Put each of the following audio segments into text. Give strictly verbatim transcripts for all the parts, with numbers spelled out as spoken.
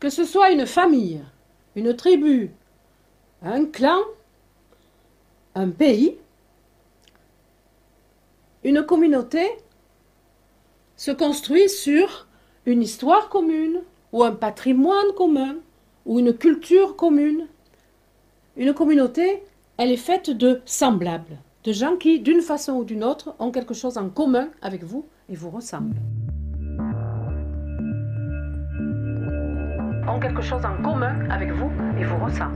Que ce soit une famille, une tribu, un clan, un pays, une communauté se construit sur une histoire commune, ou un patrimoine commun, ou une culture commune. Une communauté, elle est faite de semblables, de gens qui, d'une façon ou d'une autre, ont quelque chose en commun avec vous et vous ressemblent. Ont quelque chose en commun avec vous et vous ressemblent.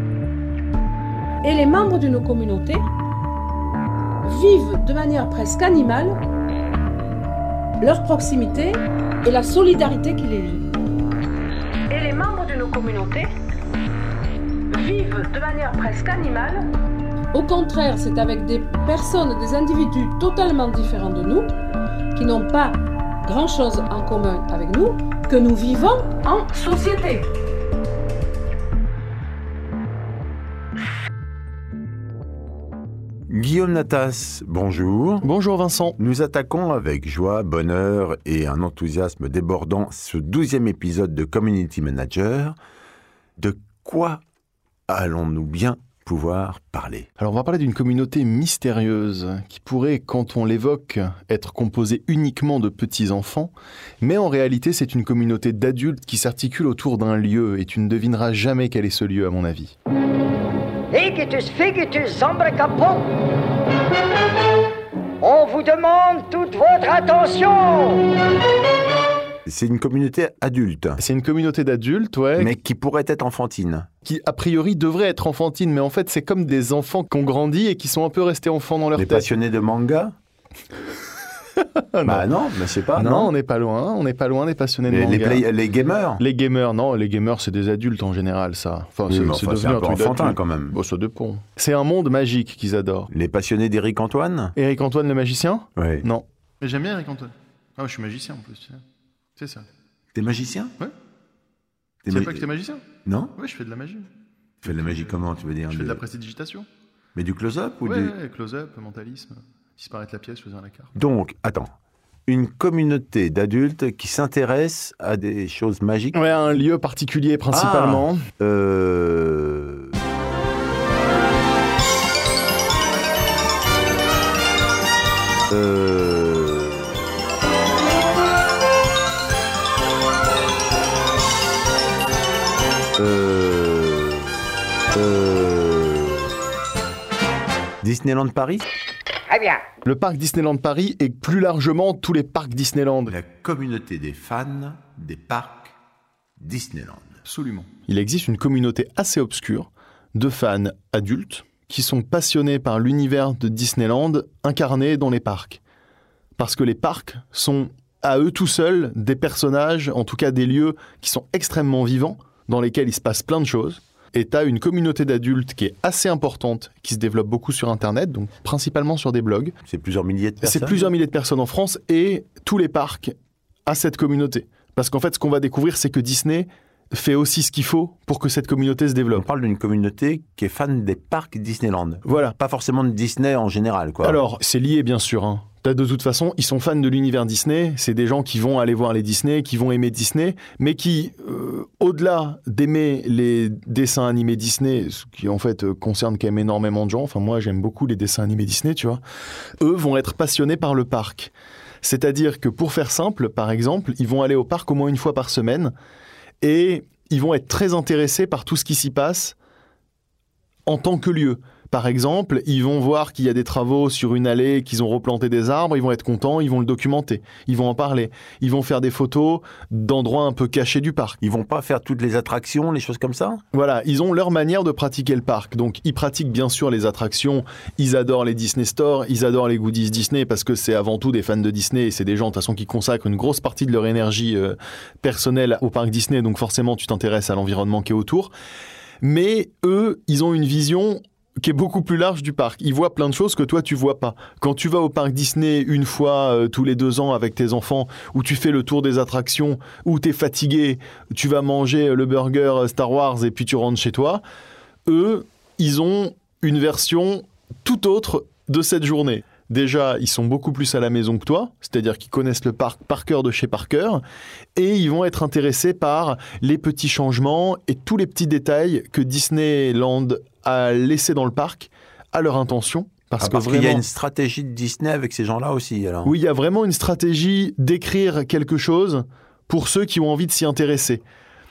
Et les membres d'une communauté vivent de manière presque animale leur proximité et la solidarité qui les lie. Et les membres d'une communauté vivent de manière presque animale. Au contraire, c'est avec des personnes, des individus totalement différents de nous, qui n'ont pas grand-chose en commun avec nous, que nous vivons en société. Guillaume Natas, bonjour. Bonjour Vincent. Nous attaquons avec joie, bonheur et un enthousiasme débordant ce douzième épisode de Community Manager. De quoi allons-nous bien pouvoir parler ? Alors on va parler d'une communauté mystérieuse qui pourrait, quand on l'évoque, être composée uniquement de petits-enfants, mais en réalité c'est une communauté d'adultes qui s'articule autour d'un lieu et tu ne devineras jamais quel est ce lieu à mon avis. Igitus, figitus, zambracapon. On vous demande toute votre attention. C'est une communauté adulte. C'est une communauté d'adultes, ouais. Mais qui pourrait être enfantine. Qui, a priori, devrait être enfantine, mais en fait, c'est comme des enfants qui ont grandi et qui sont un peu restés enfants dans leur Les tête. Les passionnés de manga ? non. Bah non, mais je sais pas. Non, non, on n'est pas loin, on n'est pas loin des passionnés de les, manga. Les, play, les gamers Les gamers, non, les gamers, c'est des adultes en général, ça. Enfin, oui, c'est, enfin, c'est c'est devenu un un peu truc enfantin d'adulte. quand même. Bon, ça dépend. C'est un monde magique qu'ils adorent. Les passionnés d'Éric Antoine ? Éric Antoine le magicien ? Oui. Non. Mais j'aime bien Éric Antoine. Ah, je suis magicien en plus, tu sais. C'est ça. T'es magicien ? Ouais. Tu savais pas que t'es magicien ? Non ? Ouais, je fais de la magie. Tu fais de la magie comment, tu veux dire ? Je de... fais de la prestidigitation. Mais du close-up ou ouais, du... Ouais, close-up, mentalisme, disparaître la pièce, faisant la carte. Donc, attends. Une communauté d'adultes qui s'intéresse à des choses magiques. Ouais, un lieu particulier principalement. Ah, euh... Euh... Euh... Euh... Disneyland Paris ? Très bien. Le parc Disneyland Paris et plus largement tous les parcs Disneyland. La communauté des fans des parcs Disneyland. Absolument. Il existe une communauté assez obscure de fans adultes qui sont passionnés par l'univers de Disneyland incarné dans les parcs. Parce que les parcs sont à eux tout seuls des personnages, en tout cas des lieux qui sont extrêmement vivants, dans lesquels il se passe plein de choses. Et tu as une communauté d'adultes qui est assez importante, qui se développe beaucoup sur Internet, donc principalement sur des blogs. C'est plusieurs milliers de personnes. C'est plusieurs milliers de personnes en France et tous les parcs à cette communauté. Parce qu'en fait, ce qu'on va découvrir, c'est que Disney fait aussi ce qu'il faut pour que cette communauté se développe. On parle d'une communauté qui est fan des parcs Disneyland. Voilà. Pas forcément de Disney en général, quoi. Alors, c'est lié, bien sûr. Hein. De toute façon, ils sont fans de l'univers Disney. C'est des gens qui vont aller voir les Disney, qui vont aimer Disney, mais qui, euh, au-delà d'aimer les dessins animés Disney, ce qui en fait euh, concerne quand même énormément de gens, enfin moi j'aime beaucoup les dessins animés Disney, tu vois, eux vont être passionnés par le parc. C'est-à-dire que pour faire simple, par exemple, ils vont aller au parc au moins une fois par semaine et ils vont être très intéressés par tout ce qui s'y passe en tant que lieu. Par exemple, ils vont voir qu'il y a des travaux sur une allée, qu'ils ont replanté des arbres, ils vont être contents, ils vont le documenter, ils vont en parler, ils vont faire des photos d'endroits un peu cachés du parc. Ils vont pas faire toutes les attractions, les choses comme ça ? Voilà, ils ont leur manière de pratiquer le parc. Donc, ils pratiquent bien sûr les attractions, ils adorent les Disney Store, ils adorent les goodies Disney parce que c'est avant tout des fans de Disney et c'est des gens de toute façon qui consacrent une grosse partie de leur énergie euh, personnelle au parc Disney. Donc, forcément, tu t'intéresses à l'environnement qui est autour. Mais eux, ils ont une vision qui est beaucoup plus large du parc. Ils voient plein de choses que toi, tu vois pas. Quand tu vas au parc Disney une fois euh, tous les deux ans avec tes enfants, où tu fais le tour des attractions, où tu es fatigué, tu vas manger le burger Star Wars et puis tu rentres chez toi, eux, ils ont une version tout autre de cette journée. Déjà, ils sont beaucoup plus à la maison que toi, c'est-à-dire qu'ils connaissent le parc par cœur de chez par cœur, et ils vont être intéressés par les petits changements et tous les petits détails que Disneyland a laissés dans le parc à leur intention. Parce, ah, parce que vraiment, qu'il y a une stratégie de Disney avec ces gens-là aussi, alors. Oui, il y a vraiment une stratégie d'écrire quelque chose pour ceux qui ont envie de s'y intéresser.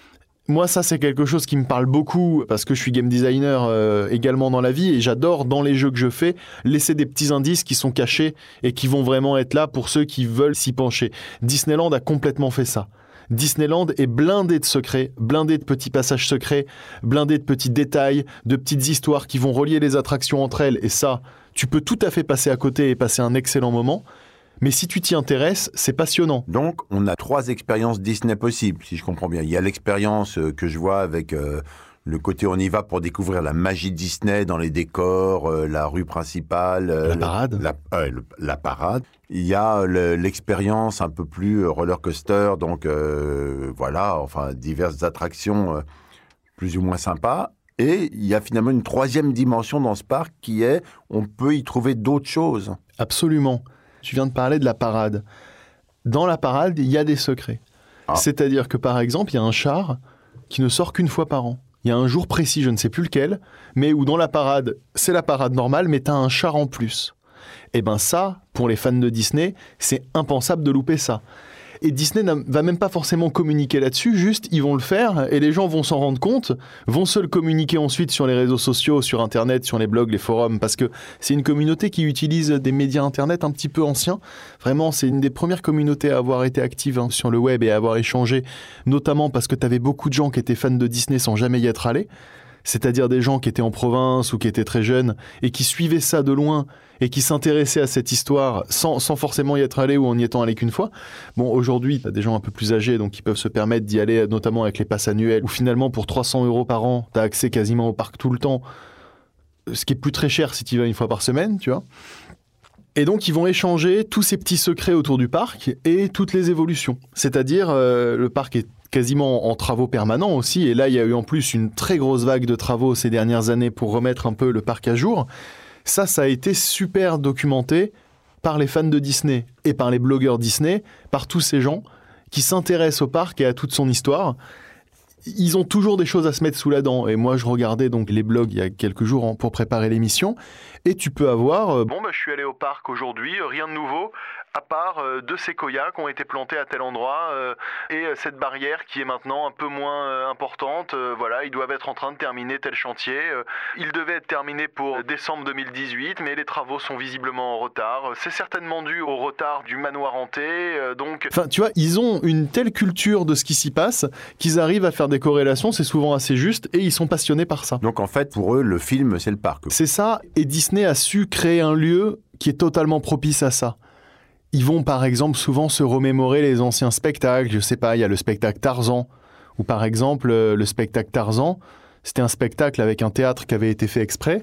Moi, ça, c'est quelque chose qui me parle beaucoup parce que je suis game designer euh, également dans la vie et j'adore, dans les jeux que je fais, laisser des petits indices qui sont cachés et qui vont vraiment être là pour ceux qui veulent s'y pencher. Disneyland a complètement fait ça. Disneyland est blindé de secrets, blindé de petits passages secrets, blindé de petits détails, de petites histoires qui vont relier les attractions entre elles. Et ça, tu peux tout à fait passer à côté et passer un excellent moment. Mais si tu t'y intéresses, c'est passionnant. Donc, on a trois expériences Disney possibles, si je comprends bien. Il y a l'expérience euh, que je vois avec euh, le côté on y va pour découvrir la magie Disney dans les décors, euh, la rue principale. Euh, la parade. La, euh, le, la parade. Il y a le, l'expérience un peu plus roller coaster, donc euh, voilà, enfin, diverses attractions euh, plus ou moins sympas. Et il y a finalement une troisième dimension dans ce parc qui est, on peut y trouver d'autres choses. Absolument. Tu viens de parler de la parade. Dans la parade, il y a des secrets. Ah. C'est-à-dire que, par exemple, il y a un char qui ne sort qu'une fois par an. Il y a un jour précis, je ne sais plus lequel, mais où dans la parade, c'est la parade normale, mais tu as un char en plus. Et bien ça, pour les fans de Disney, c'est impensable de louper ça. Et Disney ne va même pas forcément communiquer là-dessus, juste ils vont le faire et les gens vont s'en rendre compte, vont se le communiquer ensuite sur les réseaux sociaux, sur Internet, sur les blogs, les forums, parce que c'est une communauté qui utilise des médias Internet un petit peu anciens. Vraiment, c'est une des premières communautés à avoir été active hein, sur le web et à avoir échangé, notamment parce que tu avais beaucoup de gens qui étaient fans de Disney sans jamais y être allés. C'est-à-dire des gens qui étaient en province ou qui étaient très jeunes et qui suivaient ça de loin et qui s'intéressaient à cette histoire sans, sans forcément y être allés ou en y étant allés qu'une fois. Bon, aujourd'hui, tu as des gens un peu plus âgés donc qui peuvent se permettre d'y aller, notamment avec les passes annuelles, où finalement, pour trois cents euros par an, tu as accès quasiment au parc tout le temps, ce qui est plus très cher si tu y vas une fois par semaine, tu vois. Et donc, ils vont échanger tous ces petits secrets autour du parc et toutes les évolutions. C'est-à-dire, euh, le parc est quasiment en travaux permanents aussi. Et là, il y a eu en plus une très grosse vague de travaux ces dernières années pour remettre un peu le parc à jour. Ça, ça a été super documenté par les fans de Disney et par les blogueurs Disney, par tous ces gens qui s'intéressent au parc et à toute son histoire. Ils ont toujours des choses à se mettre sous la dent. Et moi, je regardais donc les blogs il y a quelques jours pour préparer l'émission. Et tu peux avoir... Euh, bon, bah, je suis allé au parc aujourd'hui, rien de nouveau, à part euh, deux séquoias qui ont été plantés à tel endroit euh, et euh, cette barrière qui est maintenant un peu moins euh, importante. Euh, voilà, ils doivent être en train de terminer tel chantier. Euh, il devait être terminé pour décembre deux mille dix-huit, mais les travaux sont visiblement en retard. C'est certainement dû au retard du manoir hanté. Euh, donc... Enfin, tu vois, ils ont une telle culture de ce qui s'y passe qu'ils arrivent à faire des corrélations, c'est souvent assez juste, et ils sont passionnés par ça. Donc en fait, pour eux, le film, c'est le parc. C'est ça, et Disney a su créer un lieu qui est totalement propice à ça. Ils vont par exemple souvent se remémorer les anciens spectacles, je sais pas, il y a le spectacle Tarzan, ou par exemple le spectacle Tarzan, c'était un spectacle avec un théâtre qui avait été fait exprès,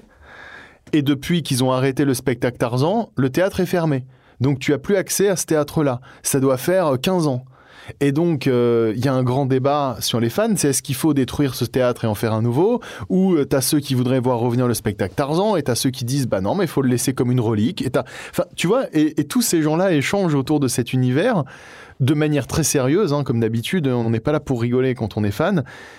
et depuis qu'ils ont arrêté le spectacle Tarzan, le théâtre est fermé. Donc tu as plus accès à ce théâtre-là. Ça doit faire quinze ans. Et donc, il euh, y a un grand débat sur les fans, c'est est-ce qu'il faut détruire ce théâtre et en faire un nouveau, ou euh, t'as ceux qui voudraient voir revenir le spectacle Tarzan, et t'as ceux qui disent, bah non, mais il faut le laisser comme une relique. Et t'as... Enfin, tu vois, et, et tous ces gens-là échangent autour de cet univers de manière très sérieuse, hein, comme d'habitude, on n'est pas là pour rigoler quand on est fan,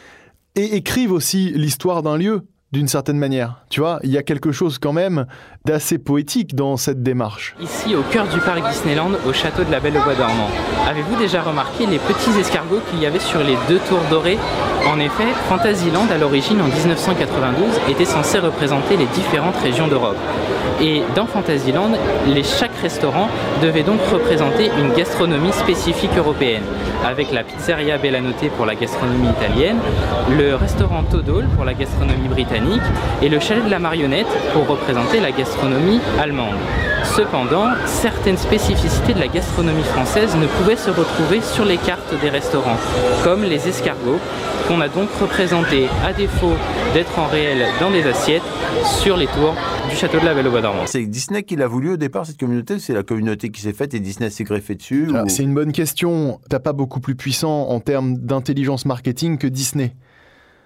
et écrivent aussi l'histoire d'un lieu, d'une certaine manière. Tu vois, il y a quelque chose quand même d'assez poétique dans cette démarche. Ici, au cœur du parc Disneyland, au château de la Belle au Bois dormant, avez-vous déjà remarqué les petits escargots qu'il y avait sur les deux tours dorées ? En effet, Fantasyland, à l'origine, en dix-neuf cent quatre-vingt-douze, était censé représenter les différentes régions d'Europe. Et dans Fantasyland, les, chaque restaurant devait donc représenter une gastronomie spécifique européenne, avec la pizzeria Bellanotte pour la gastronomie italienne, le restaurant Todol pour la gastronomie britannique et le chalet de la marionnette pour représenter la gastronomie allemande. Cependant, certaines spécificités de la gastronomie française ne pouvaient se retrouver sur les cartes des restaurants, comme les escargots, qu'on a donc représentés, à défaut d'être en réel dans des assiettes, sur les tours du château de la Belle au Bois dormant. C'est Disney qui l'a voulu au départ, cette communauté, c'est la communauté qui s'est faite et Disney s'est greffé dessus Alors, ou... C'est une bonne question. T'as pas beaucoup plus puissant en termes d'intelligence marketing que Disney.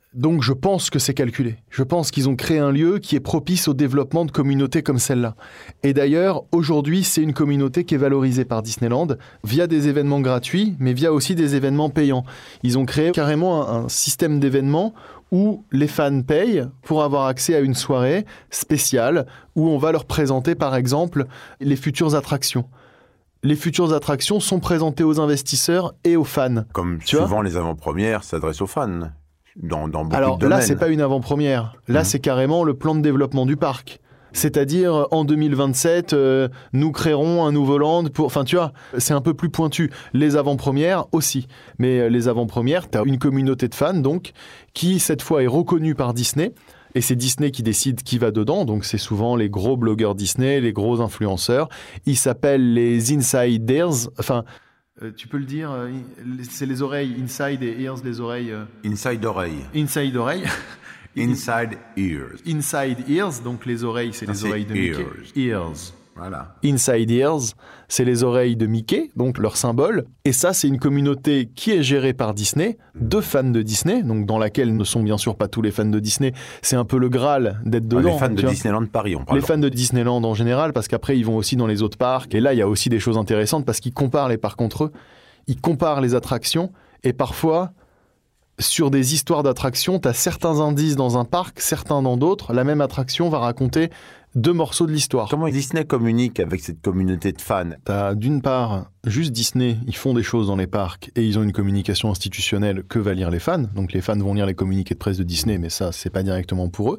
Donc je pense que c'est calculé. Je pense qu'ils ont créé un lieu qui est propice au développement de communautés comme celle-là. Et d'ailleurs, aujourd'hui, c'est une communauté qui est valorisée par Disneyland via des événements gratuits, mais via aussi des événements payants. Ils ont créé carrément un, un système d'événements où les fans payent pour avoir accès à une soirée spéciale où on va leur présenter, par exemple, les futures attractions. Les futures attractions sont présentées aux investisseurs et aux fans. Comme tu souvent, vois les avant-premières s'adressent aux fans. Dans, dans beaucoup Alors de domaines. là, c'est pas une avant-première. Là, mmh. c'est carrément le plan de développement du parc. C'est-à-dire, en deux mille vingt-sept, euh, nous créerons un nouveau land pour... Enfin, tu vois, c'est un peu plus pointu. Les avant-premières aussi. Mais euh, les avant-premières, tu as une communauté de fans, donc, qui, cette fois, est reconnue par Disney. Et c'est Disney qui décide qui va dedans. Donc, c'est souvent les gros blogueurs Disney, les gros influenceurs. Ils s'appellent les Insiders. Enfin... Euh, tu peux le dire, euh, c'est les oreilles, inside et ears, les oreilles. Euh... Inside oreille. Inside oreille. Inside ears. Inside ears, donc les oreilles, c'est non, les c'est oreilles de ears. Mickey. Ears. Voilà. Inside ears, c'est les oreilles de Mickey, donc leur symbole. Et ça, c'est une communauté qui est gérée par Disney, de fans de Disney, donc dans laquelle ne sont bien sûr pas tous les fans de Disney. C'est un peu le Graal d'être dedans. Ah, les fans de vois. Disneyland Paris, on parle. Les fans de Disneyland en général, parce qu'après, ils vont aussi dans les autres parcs. Et là, il y a aussi des choses intéressantes parce qu'ils comparent les parcs entre eux. Ils comparent les attractions et parfois, sur des histoires d'attractions, tu as certains indices dans un parc, certains dans d'autres. La même attraction va raconter deux morceaux de l'histoire. Comment Disney communique avec cette communauté de fans ? Tu as d'une part, juste Disney, ils font des choses dans les parcs et ils ont une communication institutionnelle que va lire les fans. Donc les fans vont lire les communiqués de presse de Disney, mais ça, c'est pas directement pour eux.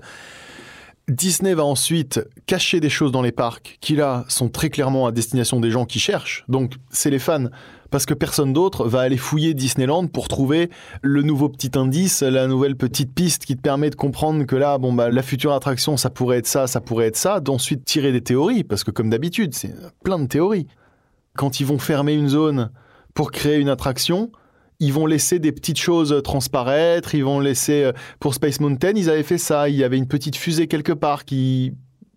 Disney va ensuite cacher des choses dans les parcs qui, là, sont très clairement à destination des gens qui cherchent. Donc, c'est les fans. Parce que personne d'autre va aller fouiller Disneyland pour trouver le nouveau petit indice, la nouvelle petite piste qui te permet de comprendre que là, bon, bah, la future attraction, ça pourrait être ça, ça pourrait être ça. D'ensuite tirer des théories. Parce que, comme d'habitude, c'est plein de théories. Quand ils vont fermer une zone pour créer une attraction, ils vont laisser des petites choses transparaître, ils vont laisser... Pour Space Mountain, ils avaient fait ça. Il y avait une petite fusée quelque part qui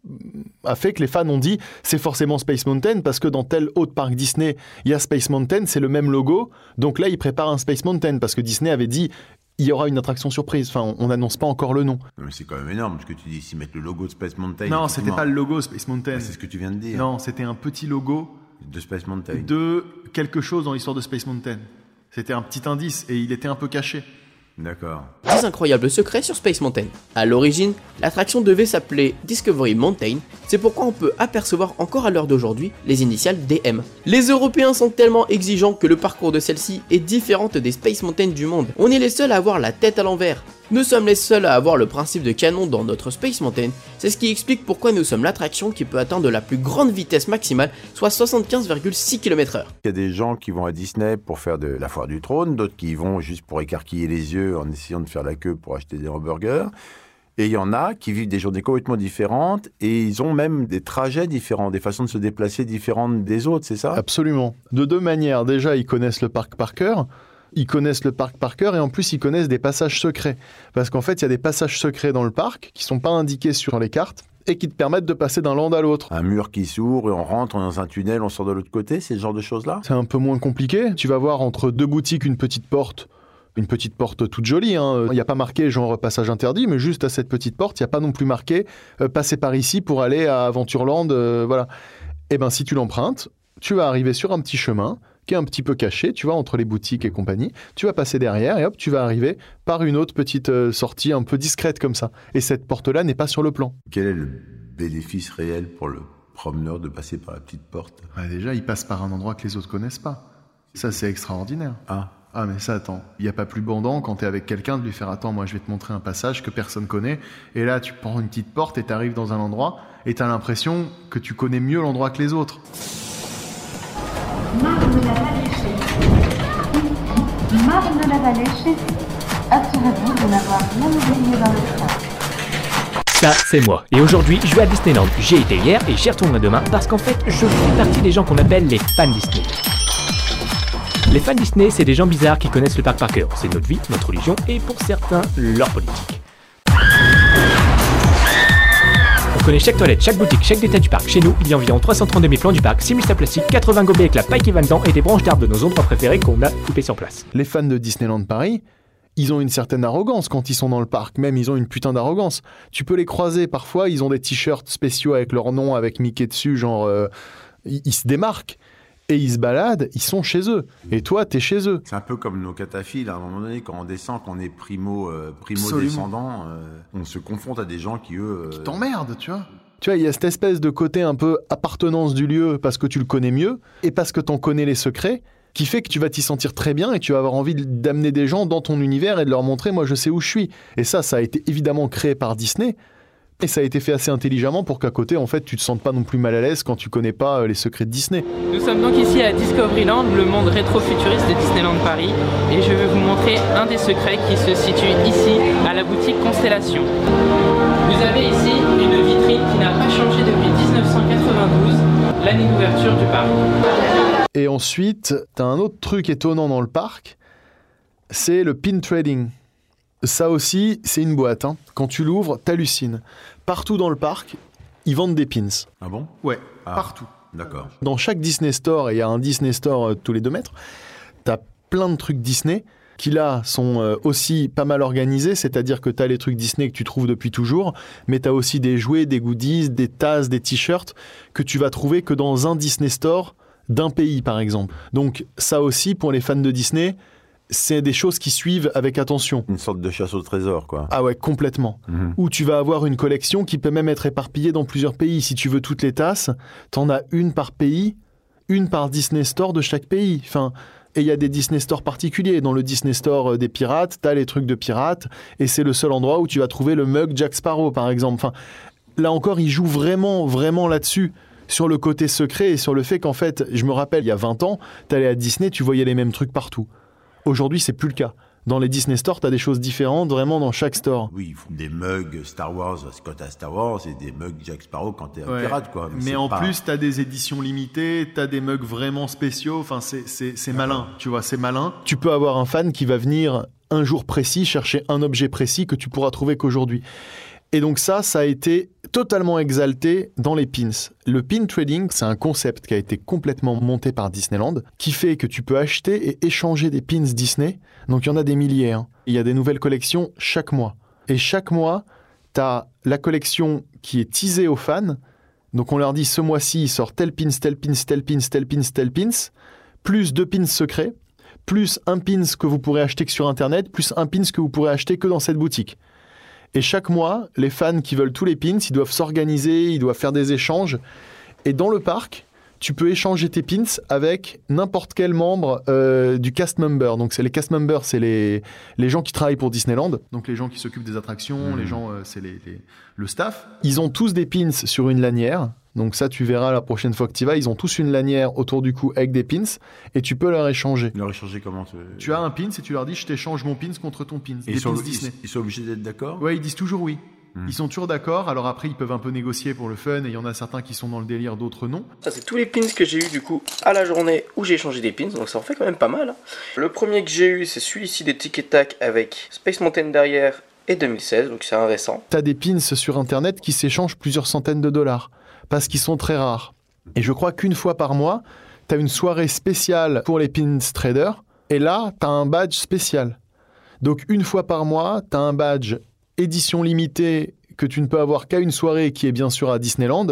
a fait que les fans ont dit c'est forcément Space Mountain parce que dans tel autre parc Disney, il y a Space Mountain, c'est le même logo. Donc là, ils préparent un Space Mountain parce que Disney avait dit il y aura une attraction surprise. Enfin, on n'annonce pas encore le nom. Non, mais c'est quand même énorme ce que tu dis. S'ils mettent le logo de Space Mountain... Non, c'était pas le logo Space Mountain. Ah, c'est ce que tu viens de dire. Non, c'était un petit logo... De Space Mountain. De quelque chose dans l'histoire de Space Mountain. C'était un petit indice et il était un peu caché. D'accord. dix incroyables secrets sur Space Mountain. À l'origine, l'attraction devait s'appeler Discovery Mountain, c'est pourquoi on peut apercevoir encore à l'heure d'aujourd'hui les initiales D M. Les Européens sont tellement exigeants que le parcours de celle-ci est différent des Space Mountain du monde. On est les seuls à avoir la tête à l'envers. Nous sommes les seuls à avoir le principe de canon dans notre Space Mountain, c'est ce qui explique pourquoi nous sommes l'attraction qui peut atteindre la plus grande vitesse maximale, soit soixante-quinze virgule six kilomètres heure. Il y a des gens qui vont à Disney pour faire de la foire du trône, d'autres qui y vont juste pour écarquiller les yeux en essayant de faire la queue pour acheter des hamburgers. Et il y en a qui vivent des journées complètement différentes et ils ont même des trajets différents, des façons de se déplacer différentes des autres, c'est ça ? Absolument. De deux manières. Déjà, ils connaissent le parc par cœur. Ils connaissent le parc par cœur et en plus, ils connaissent des passages secrets. Parce qu'en fait, il y a des passages secrets dans le parc qui ne sont pas indiqués sur les cartes et qui te permettent de passer d'un land à l'autre. Un mur qui s'ouvre et on rentre dans un tunnel, on sort de l'autre côté, c'est ce genre de choses-là ? C'est un peu moins compliqué. Tu vas voir entre deux boutiques une petite porte. Une petite porte toute jolie, hein. Il n'y a pas marqué genre passage interdit, mais juste à cette petite porte, il n'y a pas non plus marqué euh, passer par ici pour aller à Aventureland, euh, voilà. Et bien si tu l'empruntes, tu vas arriver sur un petit chemin qui est un petit peu caché, tu vois, entre les boutiques et compagnie. Tu vas passer derrière et hop, tu vas arriver par une autre petite euh, sortie un peu discrète comme ça. Et cette porte-là n'est pas sur le plan. Quel est le bénéfice réel pour le promeneur de passer par la petite porte ? Bah déjà, il passe par un endroit que les autres connaissent pas. Ça, c'est extraordinaire. Ah. Ah mais ça, attends, il n'y a pas plus bandant quand t'es avec quelqu'un de lui faire « Attends, moi je vais te montrer un passage que personne connaît. » Et là, tu prends une petite porte et t'arrives dans un endroit et t'as l'impression que tu connais mieux l'endroit que les autres. Marne-la-Vallée. Marne-la-Vallée. Assurez-vous de n'avoir rien oublié dans le sac. Ça, c'est moi. Et aujourd'hui, je vais à Disneyland. J'y ai été hier et j'y retournerai demain parce qu'en fait, je fais partie des gens qu'on appelle les fans Disney. Les fans Disney, c'est des gens bizarres qui connaissent le parc par cœur. C'est notre vie, notre religion et pour certains, leur politique. On connaît chaque toilette, chaque boutique, chaque détail du parc. Chez nous, il y a environ trois cent trente-deux mille plans du parc, six mille sacs plastiques, quatre-vingts gobelets avec la paille qui va dedans et des branches d'arbres de nos endroits préférés qu'on a coupés sur place. Les fans de Disneyland Paris, ils ont une certaine arrogance quand ils sont dans le parc. Même, ils ont une putain d'arrogance. Tu peux les croiser parfois, ils ont des t-shirts spéciaux avec leur nom, avec Mickey dessus, genre, euh, ils, ils se démarquent. Et ils se baladent, ils sont chez eux. Et toi, t'es chez eux. C'est un peu comme nos cataphiles. À un moment donné, quand on descend, quand on est primo, euh, primo-descendant, euh, on se confronte à des gens qui, eux... Euh... Qui t'emmerdent, tu vois. Tu vois, il y a cette espèce de côté un peu appartenance du lieu parce que tu le connais mieux et parce que t'en connais les secrets, qui fait que tu vas t'y sentir très bien et tu vas avoir envie d'amener des gens dans ton univers et de leur montrer, moi, je sais où je suis. Et ça, ça a été évidemment créé par Disney. Et ça a été fait assez intelligemment pour qu'à côté, en fait, tu te sentes pas non plus mal à l'aise quand tu connais pas les secrets de Disney. Nous sommes donc ici à Discoveryland, le monde rétro-futuriste de Disneyland Paris, et je vais vous montrer un des secrets qui se situe ici, à la boutique Constellation. Vous avez ici une vitrine qui n'a pas changé depuis dix-neuf cent quatre-vingt-douze, l'année d'ouverture du parc. Et ensuite, t'as un autre truc étonnant dans le parc, c'est le pin trading. Ça aussi, c'est une boîte. Hein. Quand tu l'ouvres, t'hallucines. Partout dans le parc, ils vendent des pins. Ah bon ? Ouais, ah, partout. D'accord. Dans chaque Disney Store, et il y a un Disney Store euh, tous les deux mètres, t'as plein de trucs Disney qui là sont euh, aussi pas mal organisés, c'est-à-dire que t'as les trucs Disney que tu trouves depuis toujours, mais t'as aussi des jouets, des goodies, des tasses, des t-shirts que tu vas trouver que dans un Disney Store d'un pays, par exemple. Donc ça aussi, pour les fans de Disney, c'est des choses qui suivent avec attention. Une sorte de chasse au trésor, quoi. Ah ouais, complètement. Mmh. Où tu vas avoir une collection qui peut même être éparpillée dans plusieurs pays. Si tu veux toutes les tasses, t'en as une par pays, une par Disney Store de chaque pays. Enfin, et il y a des Disney Store particuliers. Dans le Disney Store des pirates, t'as les trucs de pirates, et c'est le seul endroit où tu vas trouver le mug Jack Sparrow, par exemple. Enfin, là encore, ils jouent vraiment, vraiment là-dessus. Sur le côté secret et sur le fait qu'en fait, je me rappelle, il y a vingt ans, t'allais à Disney, tu voyais les mêmes trucs partout. Aujourd'hui, c'est plus le cas. Dans les Disney Store, t'as des choses différentes vraiment dans chaque store. Oui, ils font des mugs Star Wars quand t'as Star Wars et des mugs Jack Sparrow quand t'es un ouais. pirate, quoi. Mais, Mais en pas... plus, t'as des éditions limitées, t'as des mugs vraiment spéciaux. Enfin, c'est, c'est, c'est malin, tu vois, c'est malin. Tu peux avoir un fan qui va venir un jour précis chercher un objet précis que tu pourras trouver qu'aujourd'hui. Et donc ça, ça a été totalement exalté dans les pins. Le pin trading, c'est un concept qui a été complètement monté par Disneyland, qui fait que tu peux acheter et échanger des pins Disney. Donc il y en a des milliers. Hein. Il y a des nouvelles collections chaque mois. Et chaque mois, tu as la collection qui est teasée aux fans. Donc on leur dit, ce mois-ci, il sort tel pins, tel pins, tel pins, tel pins, tel pins, plus deux pins secrets, plus un pins que vous pourrez acheter que sur Internet, plus un pins que vous pourrez acheter que dans cette boutique. Et chaque mois, les fans qui veulent tous les pins, ils doivent s'organiser, ils doivent faire des échanges. Et dans le parc, tu peux échanger tes pins avec n'importe quel membre euh, du cast member. Donc c'est les cast members, c'est les, les gens qui travaillent pour Disneyland. Donc les gens qui s'occupent des attractions, mmh. les gens, euh, c'est les, les, le staff. Ils ont tous des pins sur une lanière. Donc ça, tu verras la prochaine fois que tu y vas, ils ont tous une lanière autour du cou avec des pins et tu peux leur échanger. Leur échanger comment tu... tu as un pins et tu leur dis, je t'échange mon pins contre ton pins. Et des ils, sont, pins Disney. Ils, ils sont obligés d'être d'accord ? Ouais, ils disent toujours oui. Mmh. Ils sont toujours d'accord. Alors après, ils peuvent un peu négocier pour le fun et il y en a certains qui sont dans le délire, d'autres non. Ça, c'est tous les pins que j'ai eu du coup à la journée où j'ai échangé des pins, donc ça en fait quand même pas mal. Hein. Le premier que j'ai eu, c'est celui-ci des Tic et Tac avec Space Mountain derrière et deux mille seize, donc c'est un récent. T'as des pins sur internet qui s'échangent plusieurs centaines de dollars parce qu'ils sont très rares. Et je crois qu'une fois par mois, t'as une soirée spéciale pour les pins traders et là, t'as un badge spécial. Donc une fois par mois, t'as un badge édition limitée que tu ne peux avoir qu'à une soirée qui est bien sûr à Disneyland.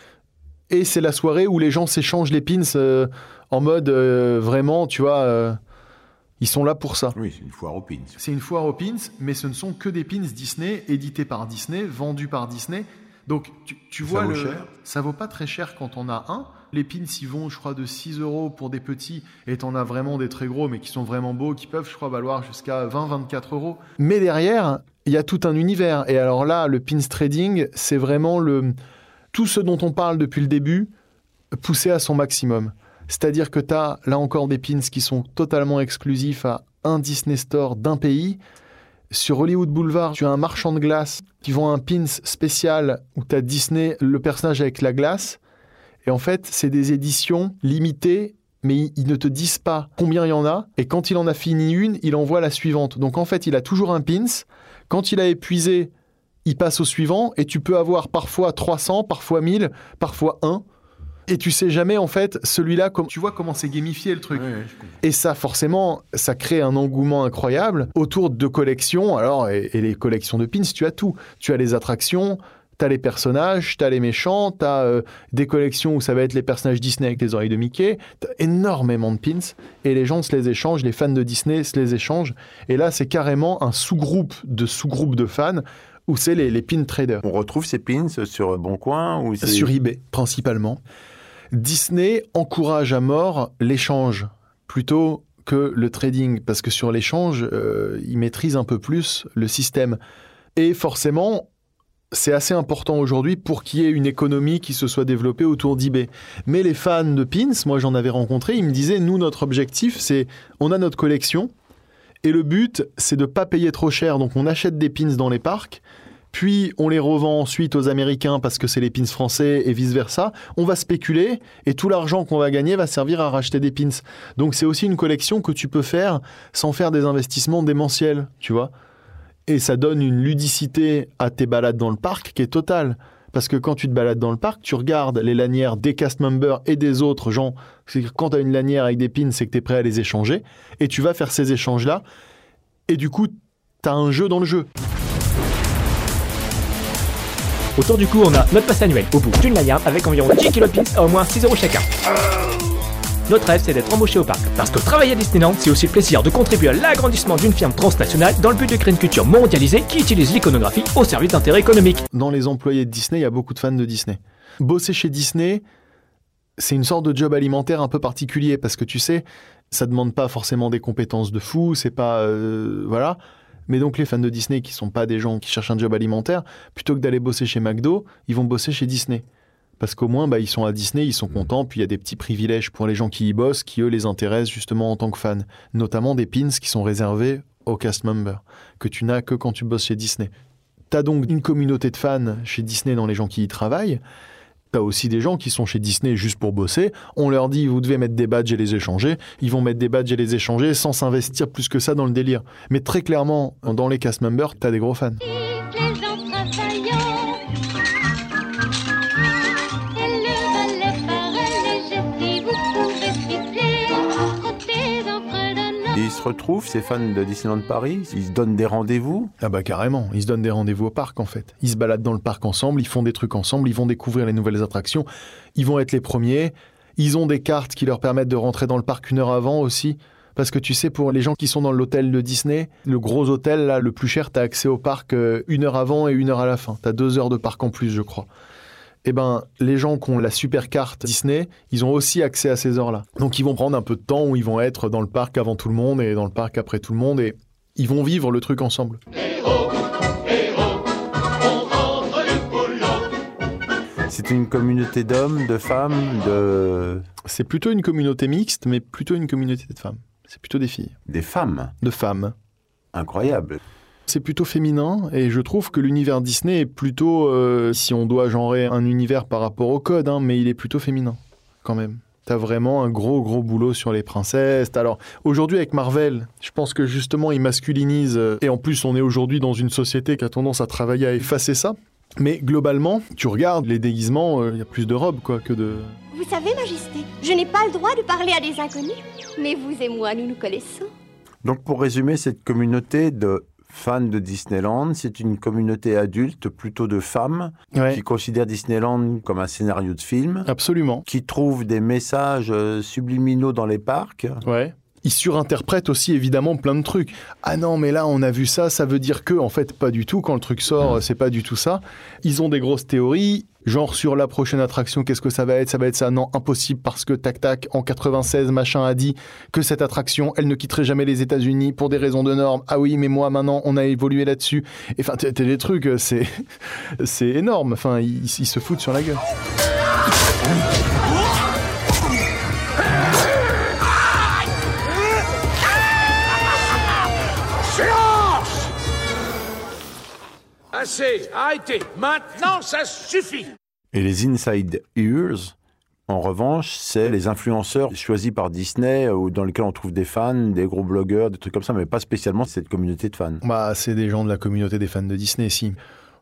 Et c'est la soirée où les gens s'échangent les pins euh, en mode euh, vraiment, tu vois, euh, ils sont là pour ça. Oui, c'est une foire aux pins. C'est une foire aux pins, mais ce ne sont que des pins Disney, édités par Disney, vendus par Disney. Donc tu, tu vois, ça vaut le, cher. Ça vaut pas très cher quand on a un. Les pins, ils vont, je crois, de six euros pour des petits, et t'en as vraiment des très gros, mais qui sont vraiment beaux, qui peuvent, je crois, valoir jusqu'à vingt à vingt-quatre euros. Mais derrière, il y a tout un univers. Et alors là, le pins trading, c'est vraiment le, tout ce dont on parle depuis le début, poussé à son maximum. C'est-à-dire que tu as, là encore, des pins qui sont totalement exclusifs à un Disney Store d'un pays. Sur Hollywood Boulevard, tu as un marchand de glace qui vend un pins spécial où tu as Disney, le personnage avec la glace. Et en fait, c'est des éditions limitées, mais ils ne te disent pas combien il y en a. Et quand il en a fini une, il envoie la suivante. Donc en fait, il a toujours un pins. Quand il a épuisé, il passe au suivant. Et tu peux avoir parfois trois cents, parfois mille, parfois un. Et tu sais jamais, en fait, celui-là, comme tu vois comment c'est gamifié le truc. Ouais, ouais, je comprends. Et ça, forcément, ça crée un engouement incroyable autour de collections. Alors, et, et les collections de pins, tu as tout. Tu as les attractions, tu as les personnages, tu as les méchants, tu as euh, des collections où ça va être les personnages Disney avec les oreilles de Mickey. Tu as énormément de pins et les gens se les échangent, les fans de Disney se les échangent. Et là, c'est carrément un sous-groupe de sous-groupe de fans où c'est les, les pin traders. On retrouve ces pins sur Boncoin ou c'est... Sur eBay, principalement. Disney encourage à mort l'échange plutôt que le trading, parce que sur l'échange, euh, ils maîtrisent un peu plus le système. Et forcément, c'est assez important aujourd'hui pour qu'il y ait une économie qui se soit développée autour d'eBay. Mais les fans de pins, moi j'en avais rencontré, ils me disaient, nous notre objectif, c'est, on a notre collection, et le but, c'est de ne pas payer trop cher. Donc on achète des pins dans les parcs, puis on les revend ensuite aux Américains parce que c'est les pins français et vice-versa. On va spéculer et tout l'argent qu'on va gagner va servir à racheter des pins. Donc c'est aussi une collection que tu peux faire sans faire des investissements démentiels, tu vois. Et ça donne une ludicité à tes balades dans le parc qui est totale. Parce que quand tu te balades dans le parc, tu regardes les lanières des cast members et des autres gens. C'est que quand tu as une lanière avec des pins, c'est que tu es prêt à les échanger. Et tu vas faire ces échanges-là. Et du coup, tu as un jeu dans le jeu. Autour du cou, on a notre passe annuel au bout d'une lanière avec environ dix kilos de pins à au moins six euros chacun. Notre rêve, c'est d'être embauché au parc. Parce que travailler à Disneyland, c'est aussi le plaisir de contribuer à l'agrandissement d'une firme transnationale dans le but de créer une culture mondialisée qui utilise l'iconographie au service d'intérêts économiques. Dans les employés de Disney, il y a beaucoup de fans de Disney. Bosser chez Disney, c'est une sorte de job alimentaire un peu particulier parce que tu sais, ça demande pas forcément des compétences de fou, c'est pas... Euh, voilà. Mais donc les fans de Disney qui sont pas des gens qui cherchent un job alimentaire, plutôt que d'aller bosser chez McDo, ils vont bosser chez Disney. Parce qu'au moins, bah, ils sont à Disney, ils sont contents, puis il y a des petits privilèges pour les gens qui y bossent, qui eux les intéressent justement en tant que fans. Notamment des pins qui sont réservés aux cast members, que tu n'as que quand tu bosses chez Disney. T'as donc une communauté de fans chez Disney dans les gens qui y travaillent. T'as aussi des gens qui sont chez Disney juste pour bosser. On leur dit, vous devez mettre des badges et les échanger. Ils vont mettre des badges et les échanger sans s'investir plus que ça dans le délire. Mais très clairement, dans les cast members, t'as des gros fans. Ils se retrouvent, ces fans de Disneyland Paris, ils se donnent des rendez-vous. Ah bah carrément, ils se donnent des rendez-vous au parc en fait. Ils se baladent dans le parc ensemble, ils font des trucs ensemble, ils vont découvrir les nouvelles attractions, ils vont être les premiers. Ils ont des cartes qui leur permettent de rentrer dans le parc une heure avant aussi. Parce que tu sais, pour les gens qui sont dans l'hôtel de Disney, le gros hôtel, là, le plus cher, t'as accès au parc une heure avant et une heure à la fin. T'as deux heures de parc en plus, je crois. Eh ben, les gens qui ont la super carte Disney, ils ont aussi accès à ces heures-là. Donc, ils vont prendre un peu de temps où ils vont être dans le parc avant tout le monde et dans le parc après tout le monde et ils vont vivre le truc ensemble. C'est une communauté d'hommes, de femmes, de... C'est plutôt une communauté mixte, mais plutôt une communauté de femmes. C'est plutôt des filles. Des femmes. De femmes. Incroyable. C'est plutôt féminin et je trouve que l'univers Disney est plutôt, euh, si on doit genrer un univers par rapport au code, hein, mais il est plutôt féminin quand même. T'as vraiment un gros gros boulot sur les princesses. Alors aujourd'hui avec Marvel, je pense que justement ils masculinisent et en plus on est aujourd'hui dans une société qui a tendance à travailler à effacer ça. Mais globalement, tu regardes les déguisements, il euh, y a plus de robes quoi que de... Vous savez, Majesté, je n'ai pas le droit de parler à des inconnus, mais vous et moi, nous nous connaissons. Donc pour résumer, cette communauté de fans de Disneyland, c'est une communauté adulte, plutôt de femmes, ouais. qui considèrent Disneyland comme un scénario de film. Absolument. Qui trouvent des messages subliminaux dans les parcs. Ouais. Ils surinterprètent aussi évidemment plein de trucs. Ah non, mais là on a vu ça, ça veut dire que, en fait, pas du tout. Quand le truc sort, c'est pas du tout ça. Ils ont des grosses théories, genre sur la prochaine attraction, qu'est-ce que ça va être ? Ça va être ça ? Non, impossible parce que tac tac, en quatre-vingt-seize, machin a dit que cette attraction, elle ne quitterait jamais les États-Unis pour des raisons de normes. Ah oui, mais moi maintenant, on a évolué là-dessus. Enfin, t'as des trucs, c'est c'est énorme. Enfin, ils, ils se foutent sur la gueule. Assez, arrêtez, maintenant ça suffit. Et les Inside Ears, en revanche, c'est les influenceurs choisis par Disney, ou dans lesquels on trouve des fans, des gros blogueurs, des trucs comme ça, mais pas spécialement cette communauté de fans. Bah, c'est des gens de la communauté des fans de Disney, si.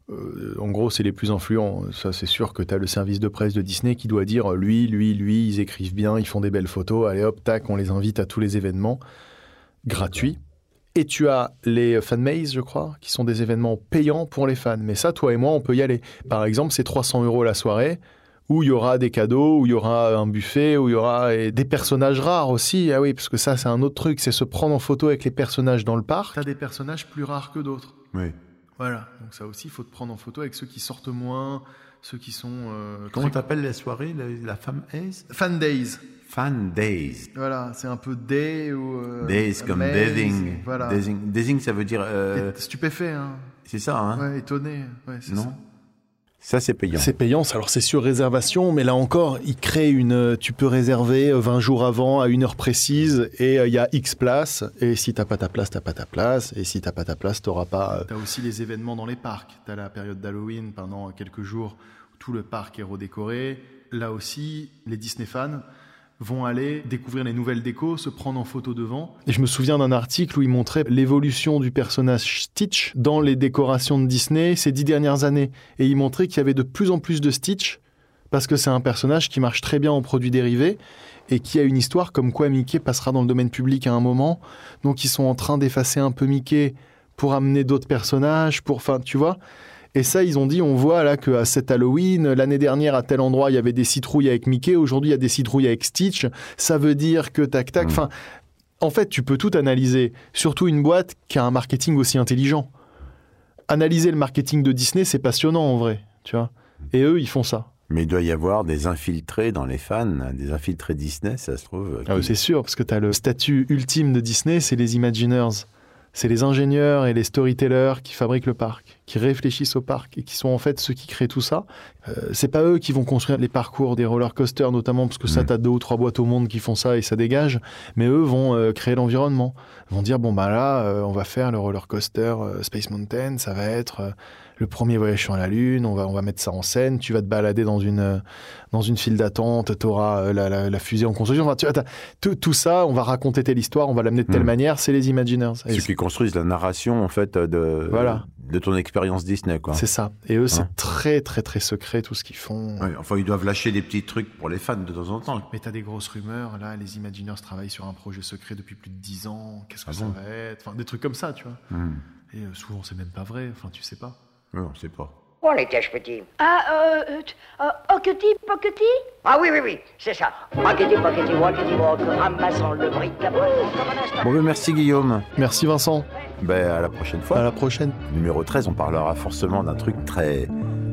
Euh, en gros, c'est les plus influents. Ça, c'est sûr que tu as le service de presse de Disney qui doit dire lui, lui, lui, ils écrivent bien, ils font des belles photos. Allez hop, tac, on les invite à tous les événements gratuits. Et tu as les fanmails, je crois, qui sont des événements payants pour les fans. Mais ça, toi et moi, on peut y aller. Par exemple, c'est trois cents euros la soirée, où il y aura des cadeaux, où il y aura un buffet, où il y aura et des personnages rares aussi. Ah oui, parce que ça, c'est un autre truc, c'est se prendre en photo avec les personnages dans le parc. Tu as des personnages plus rares que d'autres. Oui. Voilà, donc ça aussi, il faut te prendre en photo avec ceux qui sortent moins, ceux qui sont... Euh, Comment très... t'appelles la soirée, la, la femme aise Fan Days. Fan Days. Voilà, c'est un peu day ou... Euh, days comme maze, dazing. Voilà. Dazing. Dazing, ça veut dire... Euh... Stupéfait, hein. C'est ça, hein. Ouais, étonné. Ouais, c'est non ça. Ça, c'est payant. C'est payant, alors c'est sur réservation, mais là encore, ils créent une... Tu peux réserver vingt jours avant, à une heure précise, et il euh, y a X places, et si t'as pas ta place, t'as pas ta place, et si t'as pas ta place, t'auras pas... Euh... T'as aussi les événements dans les parcs. T'as la période d'Halloween, pendant quelques jours, où tout le parc est redécoré. Là aussi, les Disney fans vont aller découvrir les nouvelles décos, se prendre en photo devant. Et je me souviens d'un article où il montrait l'évolution du personnage Stitch dans les décorations de Disney ces dix dernières années. Et il montrait qu'il y avait de plus en plus de Stitch, parce que c'est un personnage qui marche très bien en produits dérivés, et qui a une histoire comme quoi Mickey passera dans le domaine public à un moment. Donc ils sont en train d'effacer un peu Mickey pour amener d'autres personnages, pour... Enfin, tu vois. Et ça, ils ont dit, on voit là qu'à cet Halloween, l'année dernière, à tel endroit, il y avait des citrouilles avec Mickey. Aujourd'hui, il y a des citrouilles avec Stitch. Ça veut dire que tac, tac. Enfin, mmh. En fait, tu peux tout analyser. Surtout une boîte qui a un marketing aussi intelligent. Analyser le marketing de Disney, c'est passionnant en vrai, tu vois. Et eux, ils font ça. Mais il doit y avoir des infiltrés dans les fans, des infiltrés Disney, ça se trouve. Ah, qui... C'est sûr, parce que tu as le statut ultime de Disney, c'est les Imagineers. C'est les ingénieurs et les storytellers qui fabriquent le parc, qui réfléchissent au parc et qui sont en fait ceux qui créent tout ça. Euh, c'est pas eux qui vont construire les parcours des roller coasters notamment, parce que ça, mmh. t'as deux ou trois boîtes au monde qui font ça et ça dégage. Mais eux vont euh, créer l'environnement. Ils vont dire bon bah là, euh, on va faire le roller coaster euh, Space Mountain, ça va être euh, le premier voyage sur la Lune. On va on va mettre ça en scène. Tu vas te balader dans une euh, dans une file d'attente. T'auras euh, la, la, la fusée en construction. Enfin, tu, tout, tout ça, on va raconter telle histoire, on va l'amener de telle mmh. manière. C'est les Imagineers. Ceux qui construisent la narration en fait de voilà. de ton expérience Disney, quoi. C'est ça. Et eux, hein. c'est très très très secret tout ce qu'ils font. Oui, enfin, ils doivent lâcher des petits trucs pour les fans de temps en temps. Mais t'as des grosses rumeurs. Là, les Imagineers travaillent sur un projet secret depuis plus de dix ans. Qu'est-ce que ah ça bon va être? Enfin, des trucs comme ça, tu vois. Mmh. Et euh, souvent, c'est même pas vrai. Enfin, tu sais pas. Oui, on sait pas. Où en étais-je, petit? Ah, euh, euh, Hockety, Pockety? Ah oui, oui, oui, c'est ça. Hockety, Pockety, Walkety, Walk, ramassant le bric-à-brac comme un instant. Bon, ben, merci Guillaume. Merci Vincent. Ben, à la prochaine fois. À la prochaine. Numéro treize, on parlera forcément d'un truc très...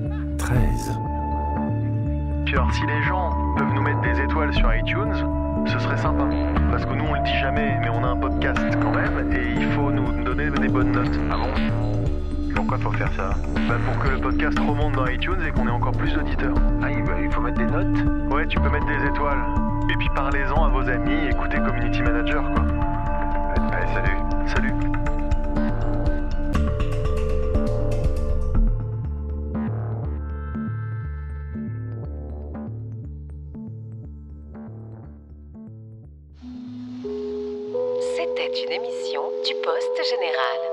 treize. Alors, si les gens peuvent nous mettre des étoiles sur iTunes, ce serait sympa. Parce que nous, on le dit jamais, mais on a un podcast quand même, et il faut nous donner des bonnes notes. Ah bon? Pourquoi faut faire ça? Bah pour que le podcast remonte dans iTunes et qu'on ait encore plus d'auditeurs. Ah, il faut mettre des notes? Ouais, tu peux mettre des étoiles. Et puis parlez-en à vos amis, écoutez Community Manager, quoi. Allez, salut. Salut. C'était une émission du Poste Général.